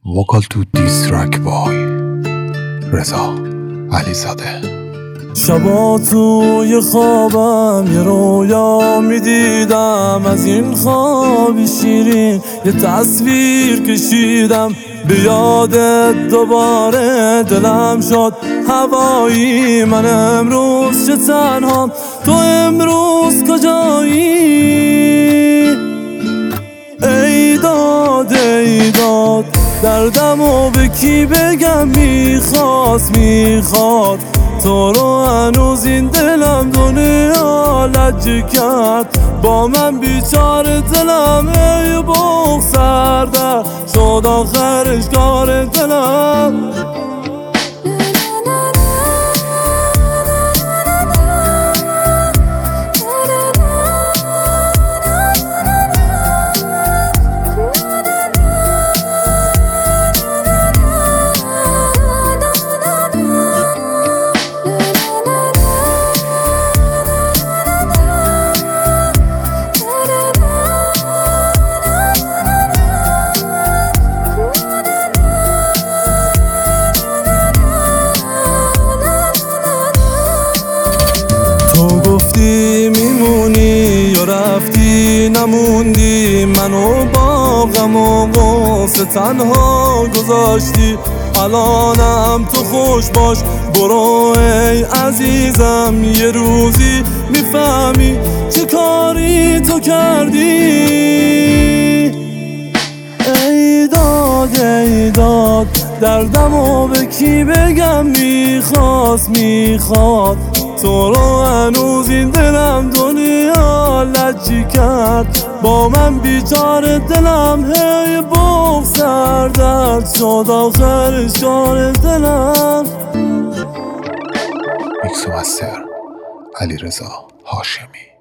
وکال تو دیسترک بای رضا علیزاده. شبا توی خوابم یه رویا میدیدم، از این خواب شیرین یه تصویر کشیدم. به یادت دوباره دلم شد هوایی، من امروز چه تنهام، تو امروز کجایی؟ ای داد ای داد دردمو به کی بگم، میخواست تو رو هنوز این دلم دنیا لجه کرد با من، بیچاره دلم ای بغ سرده شد آخرش کار دلم. تو گفتی میمونی یا رفتی نموندی، منو با غم و غصه تنها گذاشتی. الانم تو خوش باش، برو ای عزیزم، یه روزی میفهمی چه کاری تو کردی. ای داد دردمو به کی بگم، میخواد تو رو هنوز این دلم دنیا لجی کرد با من، بیچاره دلم هی بغ سردرد شد آخرش کار دلم. میکس و مستر علیرضا هاشمی.